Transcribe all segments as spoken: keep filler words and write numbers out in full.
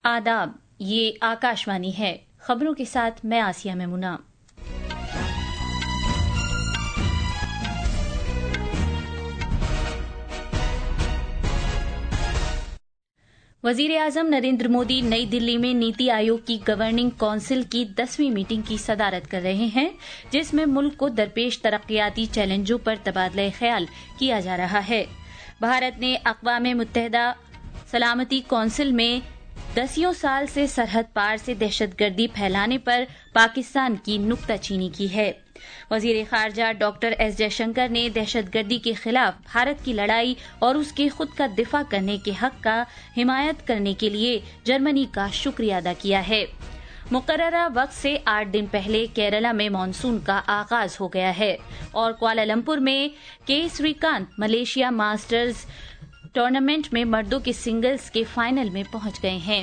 आदाब, ये आकाशवाणी है। खबरों के साथ मैं आसिया मेमुना। वजीर आजम नरेंद्र मोदी नई दिल्ली में नीति आयोग की गवर्निंग काउंसिल की दसवीं मीटिंग की सदारत कर रहे हैं, जिसमें मुल्क को दरपेश तरक्याती चैलेंजों पर तबादला ख्याल किया जा रहा है। भारत ने अक़वाम मुत्तहिदा सलामती काउंसिल में दसियों साल से सरहद पार से दहशतगर्दी फैलाने पर पाकिस्तान की नुक्ताचीनी की है। वजीर खारजा डॉक्टर एस जयशंकर ने दहशतगर्दी के खिलाफ भारत की लड़ाई और उसके खुद का दिफा करने के हक का हिमायत करने के लिए जर्मनी का शुक्रिया अदा किया है। मुकर्ररा वक्त से आठ दिन पहले केरला में मानसून का आगाज हो गया है और कुआलालंपुर में के श्रीकांत मलेशिया मास्टर्स टूर्नामेंट में मर्दों के सिंगल्स के फाइनल में पहुंच गए हैं।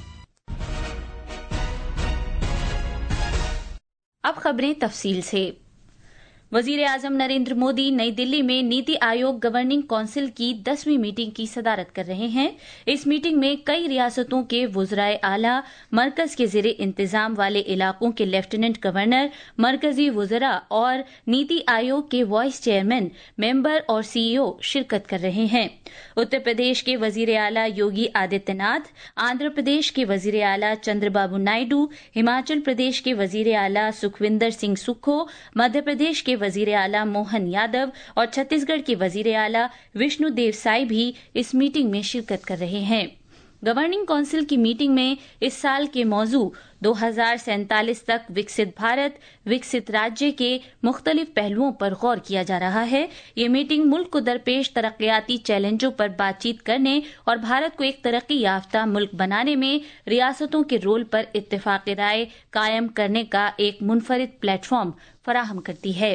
अब खबरें तफसील से। वजीर आजम नरेंद्र मोदी नई दिल्ली में नीति आयोग गवर्निंग काउंसिल की दसवीं मीटिंग की सदारत कर रहे हैं। इस मीटिंग में कई रियासतों के वुज़राए आला, मरकज के ज़ेरे इंतजाम वाले इलाकों के लेफ्टिनेंट गवर्नर, मरकजी वुज़रा और नीति आयोग के वाइस चेयरमैन, मेंबर और सीईओ शिरकत कर रहे हैं। उत्तर प्रदेश के वजीर आला योगी आदित्यनाथ, आंध्र प्रदेश के वजीर आला चंद्रबाबू नायडू, हिमाचल प्रदेश के वजीर आला सुखविंदर सिंह सुक्खू, मध्य प्रदेश के वजीर आला मोहन यादव और छत्तीसगढ़ के वजीर आला विष्णु देव साई भी इस मीटिंग में शिरकत कर रहे हैं। गवर्निंग काउंसिल की मीटिंग में इस साल के मौजू दो हजार सैंतालीस तक विकसित भारत विकसित राज्य के मुख्तलिफ पहलुओं पर गौर किया जा रहा है। ये मीटिंग मुल्क को दरपेश तरक्याती चैलेंजों पर बातचीत करने और भारत को एक तरक्की याफ्ता मुल्क बनाने में रियासतों के रोल पर इत्तेफाक राय कायम करने का एक मुनफरिद प्लेटफॉर्म फराहम करती है।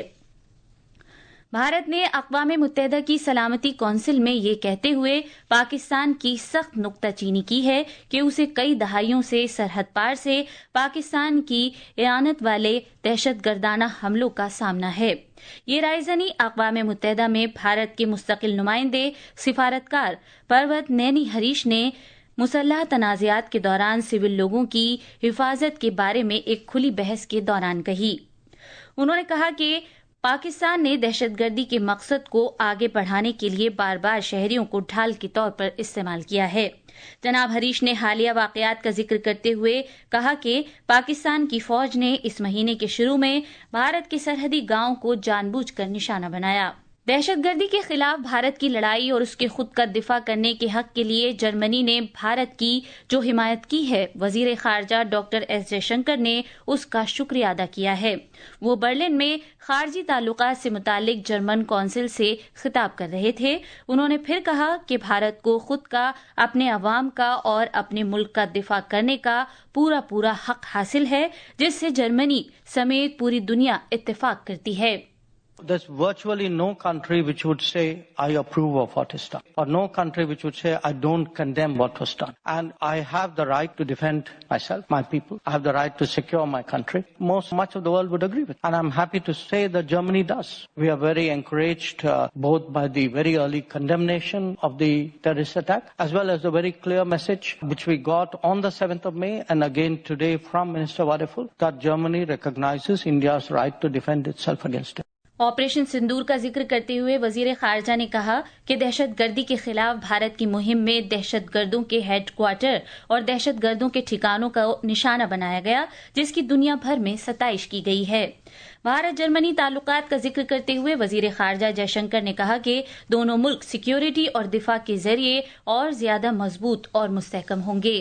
भारत ने अक़वाम मुत्तहिदा की सलामती काउंसिल में ये कहते हुए पाकिस्तान की सख्त नुक्ताचीनी की है कि उसे कई दहाइयों से सरहद पार से पाकिस्तान की इआनत वाले दहशतगर्दाना हमलों का सामना है। ये रायज़नी अक़वाम मुत्तहिदा में भारत के मुस्तकिल नुमाइंदे सिफारतकार परवत नैनी हरीश ने मुसल्लह तनाज़ात के दौरान सिविल लोगों की हिफाजत के बारे में एक खुली बहस के दौरान कही। उन्होंने कहा कि पाकिस्तान ने दहशतगर्दी के मकसद को आगे बढ़ाने के लिए बार बार शहरियों को ढाल के तौर पर इस्तेमाल किया है। जनाब हरीश ने हालिया वाक़यात का जिक्र करते हुए कहा कि पाकिस्तान की फौज ने इस महीने के शुरू में भारत के सरहदी गांवों को जानबूझकर निशाना बनाया। दहशतगर्दी के खिलाफ भारत की लड़ाई और उसके खुद का दिफा करने के हक के लिए जर्मनी ने भारत की जो हिमायत की है, वजीर खारजा डॉक्टर एस जयशंकर ने उसका शुक्रिया अदा किया है। वो बर्लिन में खारजी ताल्लुकात से मुतालिक जर्मन कौंसिल से खिताब कर रहे थे। उन्होंने फिर कहा कि भारत को खुद का, अपने अवाम का और अपने मुल्क का दिफा करने का पूरा पूरा हक हासिल है, जिससे जर्मनी समेत पूरी दुनिया इत्तेफाक करती है। There's virtually no country which would say, I approve of what is done, or no country which would say, I don't condemn what was done. And I have the right to defend myself, my people. I have the right to secure my country. Most, much of the world would agree with. And I'm happy to say that Germany does. We are very encouraged uh, both by the very early condemnation of the terrorist attack, as well as the very clear message which we got on the seventh of May and again today from Minister Wadeful, that Germany recognizes India's right to defend itself against it. Operation Sindoor का जिक्र करते हुए वजीर खारजा ने कहा कि दहशतगर्दी के खिलाफ भारत की मुहिम में दहशतगर्दों के हेडक्वार्टर और दहशतगर्दों के ठिकानों का निशाना बनाया गया, जिसकी दुनिया भर में सताइश की गई है। भारत जर्मनी ताल्लुकात का जिक्र करते हुए वजीर खारजा जयशंकर ने कहा कि दोनों मुल्क सिक्योरिटी और दिफा के जरिए और ज्यादा मजबूत और मुस्तहकम होंगे।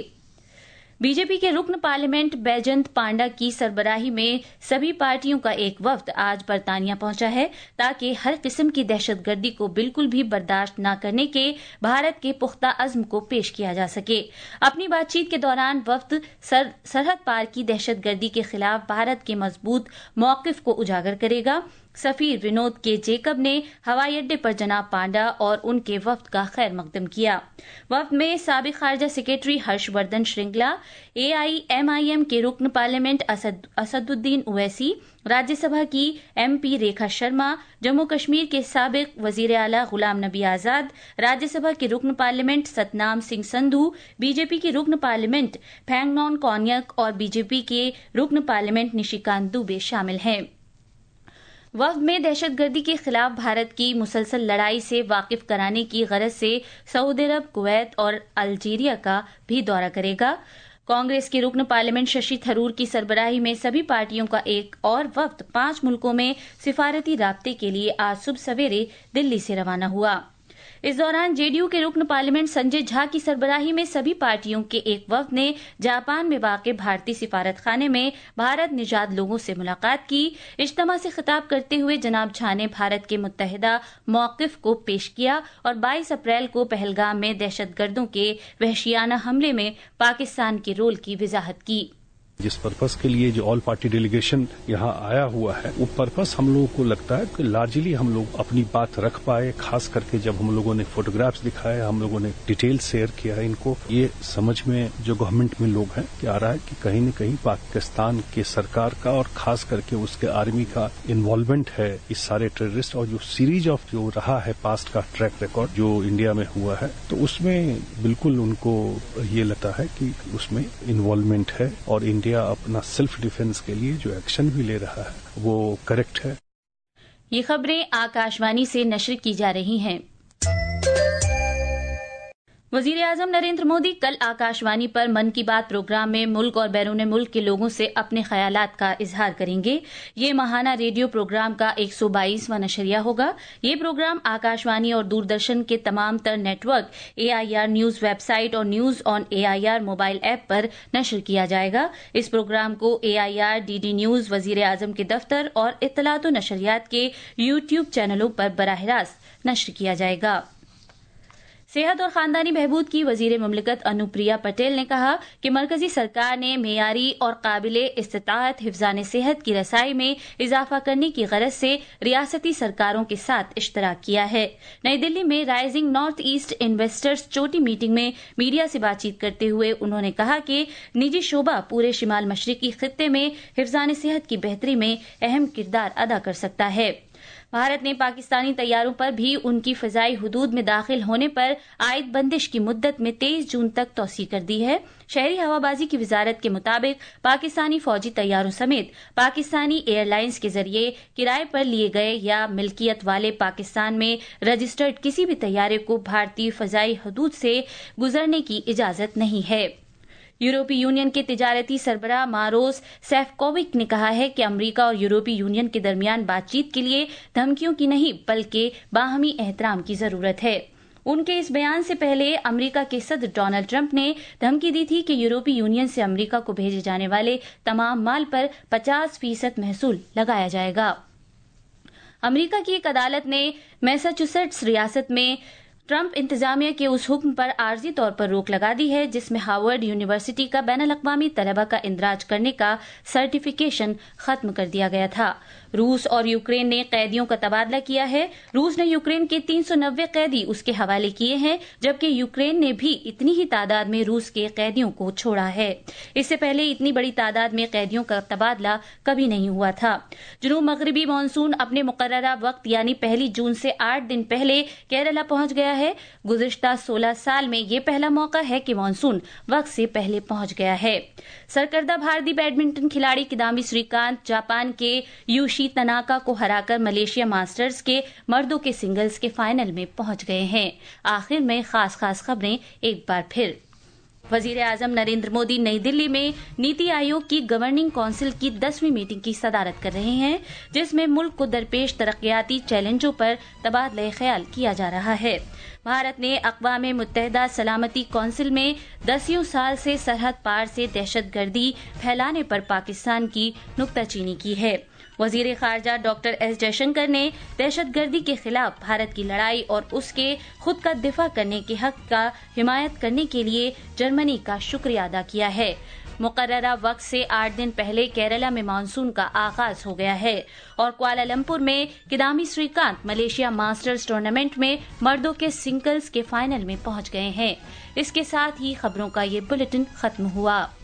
बीजेपी के रुकन पार्लियामेंट बैजंत पांडा की सरबराही में सभी पार्टियों का एक वफ्द आज बरतानिया पहुंचा है, ताकि हर किस्म की दहशतगर्दी को बिल्कुल भी बर्दाश्त न करने के भारत के पुख्ता अज़्म को पेश किया जा सके। अपनी बातचीत के दौरान वफ्द सर, सरहद पार की दहशतगर्दी के खिलाफ भारत के मजबूत मौक़िफ़ को उजागर करेगा سفیر ونود کے جیکب نے ہوائی اڈے پر جناب پانڈا اور ان کے وفد کا خیر مقدم کیا۔ وفد میں سابق خارجہ secretary Harsh Vardhan Shringla, A I M I M کے رکن پارلیمنٹ اسد اسد الدین اویسی، راجیہ سبھا کی ایم پی ریکھا شرما، جموں کشمیر کے سابق وزیر اعلیٰ غلام نبی آزاد، راجیہ سبھا کے رکن parliament Satnam Singh Sandhu, B J P کے رکن پارلیمنٹ پھینگنون کونیک اور بی جے پی کے رکن پارلیمنٹ نشیکانت دوبے شامل ہیں۔ وفد میں دہشت گردی کے خلاف بھارت کی مسلسل لڑائی سے واقف کرانے کی غرض سے سعودی عرب، کویت اور الجیریا کا بھی دورہ کرے گا۔ کانگریس کے رکن پارلیمنٹ ششی تھرور کی سربراہی میں سبھی پارٹیوں کا ایک اور وفد پانچ ملکوں میں سفارتی رابطے کے لیے آج صبح سویرے دلی سے روانہ ہوا۔ اس دوران جے ڈی یو کے رکن پارلیمنٹ سنجے جھا کی سربراہی میں سبھی پارٹیوں کے ایک وفد نے جاپان میں واقع بھارتی سفارت خانے میں بھارت نژاد لوگوں سے ملاقات کی۔ اجتماع سے خطاب کرتے ہوئے جناب جھا نے بھارت کے متحدہ موقف کو پیش کیا اور بائیس اپریل کو پہلگام میں دہشت گردوں کے وحشیانہ حملے میں پاکستان کے رول کی وضاحت کی۔ جس پرپس کے لیے جو آل پارٹی ڈیلیگیشن یہاں آیا ہوا ہے، وہ پرپس ہم لوگوں کو لگتا ہے کہ لارجلی ہم لوگ اپنی بات رکھ پائے، خاص کر کے جب ہم لوگوں نے فوٹوگرافس دکھائے، ہم لوگوں نے ڈیٹیل شیئر کیا ہے، ان کو یہ سمجھ میں جو گورنمنٹ میں لوگ ہیں کہ آ رہا ہے کہ کہیں نہ کہیں پاکستان کے سرکار کا اور خاص کر کے اس کے آرمی کا انوالومنٹ ہے اس سارے ٹیررسٹ، اور جو سیریز آف جو رہا ہے پاسٹ کا ٹریک ریکارڈ جو انڈیا میں ہوا ہے، تو اس میں بالکل ان کو یہ لگتا ہے کہ اس میں انوالومنٹ ہے اور انڈیا اپنا سیلف ڈیفنس کے لیے جو ایکشن بھی لے رہا ہے وہ کریکٹ ہے۔ یہ خبریں آکاشوانی سے نشر کی جا رہی ہیں۔ وزیر اعظم نریندر مودی کل آکاشوانی پر من کی بات پروگرام میں ملک اور بیرون ملک کے لوگوں سے اپنے خیالات کا اظہار کریں گے۔ یہ ماہانہ ریڈیو پروگرام کا ایک سو بائیسواں نشریہ ہوگا۔ یہ پروگرام آکاشوانی اور دوردرشن کے تمام تر network, A I R news website اور news on A I R mobile app پر نشر کیا جائے گا۔ اس پروگرام کو A I R, D D news, وزیر اعظم کے دفتر اور اطلاعات و نشریات کے یوٹیوب چینلوں پر براہ راست نشر کیا جائے گا۔ صحت اور خاندانی بہبود کی وزیر مملکت انوپریا پٹیل نے کہا کہ مرکزی سرکار نے معیاری اور قابل استطاعت حفظان صحت کی رسائی میں اضافہ کرنے کی غرض سے ریاستی سرکاروں کے ساتھ اشتراک کیا ہے۔ نئی دلی میں رائزنگ نارتھ ایسٹ انویسٹرز چوٹی میٹنگ میں میڈیا سے بات چیت کرتے ہوئے انہوں نے کہا کہ نجی شعبہ پورے شمال مشرقی خطے میں حفظان صحت کی بہتری میں اہم کردار ادا کر سکتا ہے۔ بھارت نے پاکستانی طیاروں پر بھی ان کی فضائی حدود میں داخل ہونے پر عائد بندش کی مدت میں تیئیس جون تک توسیع کر دی ہے۔ شہری ہوابازی کی وزارت کے مطابق پاکستانی فوجی طیاروں سمیت پاکستانی ایئر لائنز کے ذریعے کرائے پر لیے گئے یا ملکیت والے پاکستان میں رجسٹرڈ کسی بھی طیارے کو بھارتی فضائی حدود سے گزرنے کی اجازت نہیں ہے۔ یورپی یونین کے تجارتی سربراہ ماروس سیفکووک نے کہا ہے کہ امریکہ اور یورپی یونین کے درمیان بات چیت کے لیے دھمکیوں کی نہیں بلکہ باہمی احترام کی ضرورت ہے۔ ان کے اس بیان سے پہلے امریکہ کے صدر ڈونلڈ ٹرمپ نے دھمکی دی تھی کہ یورپی یونین سے امریکہ کو بھیجے جانے والے تمام مال پر پچاس فیصد محصول لگایا جائے گا۔ امریکہ کی ایک عدالت نے میساچوسیٹس ریاست میں ٹرمپ انتظامیہ کے اس حکم پر عارضی طور پر روک لگا دی ہے جس میں ہارورڈ یونیورسٹی کا بین الاقوامی طلبہ کا اندراج کرنے کا سرٹیفکیشن ختم کر دیا گیا تھا۔ روس اور یوکرین نے قیدیوں کا تبادلہ کیا ہے۔ روس نے یوکرین کے تین سو نوے قیدی اس کے حوالے کیے ہیں جبکہ یوکرین نے بھی اتنی ہی تعداد میں روس کے قیدیوں کو چھوڑا ہے۔ اس سے پہلے اتنی بڑی تعداد میں قیدیوں کا تبادلہ کبھی نہیں ہوا تھا۔ جنوب مغربی مانسون اپنے مقررہ وقت یعنی پہلی جون سے آٹھ دن پہلے کیرلا پہنچ گیا ہے۔ گزشتہ سولہ سال میں یہ پہلا موقع ہے کہ مانسون وقت سے پہلے پہنچ گیا ہے۔ سرکردہ بھارتی بیڈمنٹن کھلاڑی کدامبی سری کانت جاپان کے یوشی تناکا کو ہرا کر ملیشیا ماسٹرز کے مردوں کے سنگلز کے فائنل میں پہنچ گئے ہیں۔ آخر میں خاص خاص خبریں ایک بار پھر۔ وزیر اعظم نریندر مودی نئی دلی میں نیتی آیوگ کی گورننگ کونسل کی دسویں میٹنگ کی صدارت کر رہے ہیں جس میں ملک کو درپیش ترقیاتی چیلنجوں پر تبادلہ خیال کیا جا رہا ہے۔ بھارت نے اقوام متحدہ سلامتی کونسل میں دسیوں سال سے سرحد پار سے دہشت گردی پھیلانے پر پاکستان کی نکتہ چینی کی ہے۔ وزیر خارجہ ڈاکٹر ایس جے شنکر نے دہشت گردی کے خلاف بھارت کی لڑائی اور اس کے خود کا دفاع کرنے کے حق کا حمایت کرنے کے لیے جرمنی کا شکریہ ادا کیا ہے۔ مقررہ وقت سے آٹھ دن پہلے کیرلا میں مانسون کا آغاز ہو گیا ہے اور کوالالمپور میں کدامبی سری کانت ملیشیا ماسٹرز ٹورنامنٹ میں مردوں کے سنگلز کے فائنل میں پہنچ گئے ہیں۔ اس کے ساتھ ہی خبروں کا یہ بلیٹن ختم ہوا۔